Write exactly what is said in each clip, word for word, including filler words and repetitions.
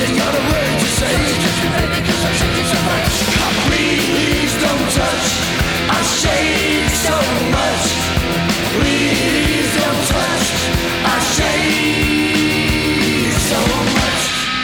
ain't got a word to say. Please don't touch, I shake so much. Please don't touch, I shake so much.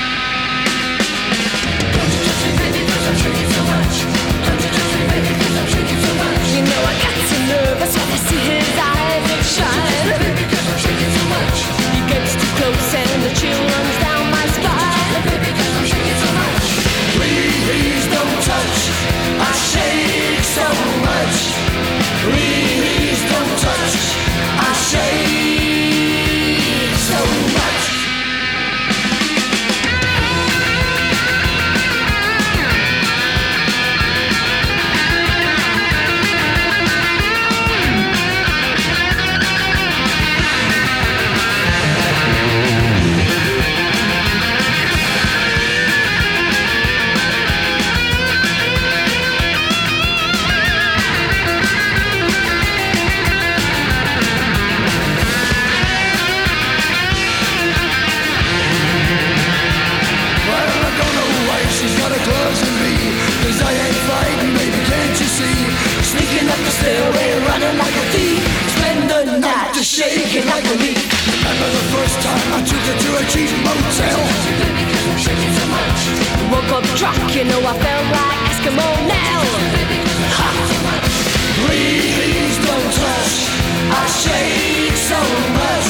Don't you touch me, baby, cause I'm shaking so much. Don't you touch me, baby, cause I'm shaking so much. You know I got so nervous when I see his eyes that shine. Baby, cause I'm shaking so much. He gets too close and the chill runs down my spine. Baby, cause I'm shaking so much. Please don't touch, I shake so much. Please don't touch, I shake so much. She's got her gloves on me, cause I ain't fighting, baby, can't you see? Sneaking up the stairway, running like a thief. Spend the night just shaking like a leaf. Remember the first time I took her to a cheap motel? Baby, cause I'm shaking so much. Woke up drunk, you know I felt like Eskimo now. Ha! Please don't touch, I shake so much.